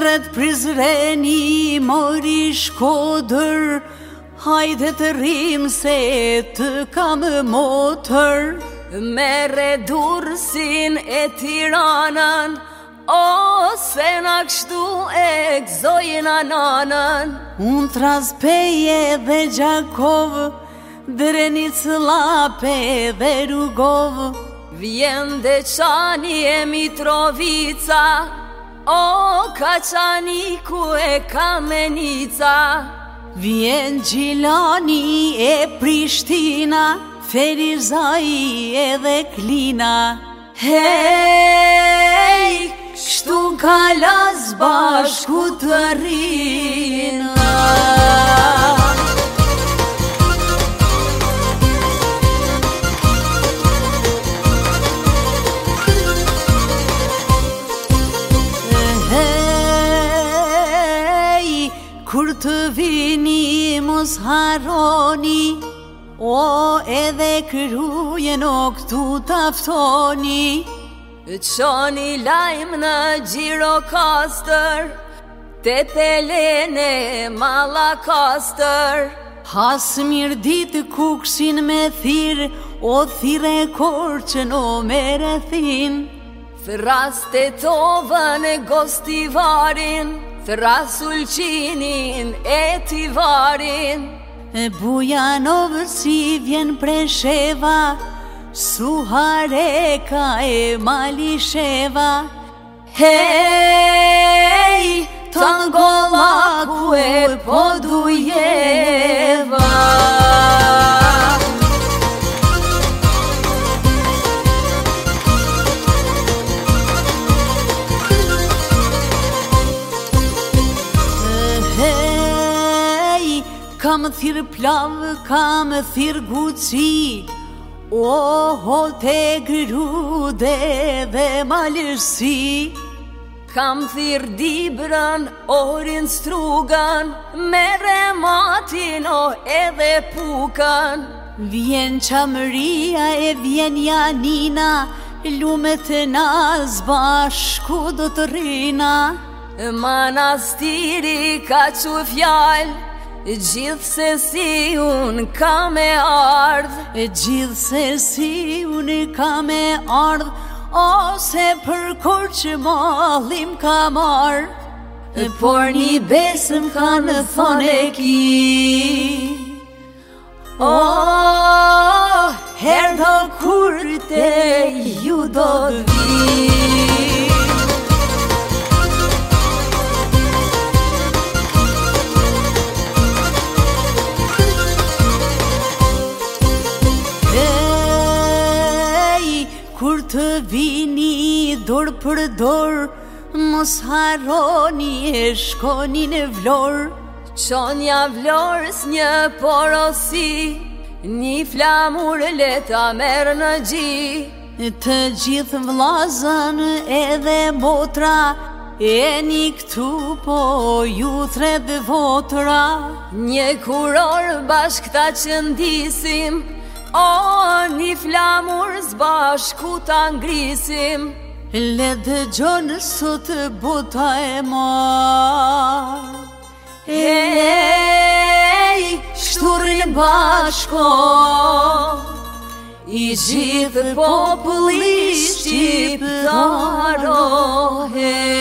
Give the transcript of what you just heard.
Prizret, prizreni, mori Shkodër, hajde të rrim se të kam motër. Mere Durrësin e Tiranën, ose na kështu e gëzojnë nanën. Unë Traspeje dhe Gjakov, Drenicë, Llape dhe Rugov. Vjen Deçani e Mitrovica, o Kaçani ku e Kamenica. Vjen Gjilani e Prishtina, Ferizai edhe Klina. Hej, kështu kalas bashku të rrina. Kur të vini mos harroni, o edhe kryujen o këtu taftoni. Qoni lajmë në Gjirokastër, te Telene Mallakastër. Has mirë ditë kuksin me thirë, o thire Korçën o mere thin. Thras Tetovën e Gostivarin, thras Ulqinin e Tivarin. E Bujanovë si vjen Presheva, Suhareka e Malisheva. Hej, Tangollaku e Podujeva. Kam thirë plavë, kam thirë guci, o hote grude dhe malërsi. Kam thirë Dibrën, Orin Strugën, me Rematin o edhe Pukën. Vjen Qamëria e vjen Janina, lumet e nas bashku do të rrina. Manastiri ka që fjallë, gjithë se si unë ka me ardhë. Gjithë se si unë ka me ardhë, ose për Korçë mallim ka marrë. Por një besëm ka në thonë e ki, o, herë do kur te ju do vi. Kur të vini dorë për dorë, mos harroni e shkoni në Vlorë. Qonja Vlorës një porosi, një flamur leta merë në gji. Të gjithë vllazën edhe motra, e një këtu po ju thre dhe votra. Një kuror bashk ta qëndisim, o, një flamur zbashku ta ngrisim. Le dëgjon sot bota e marë. Ej, shturin bashko, i gjithë populli shqiptaro.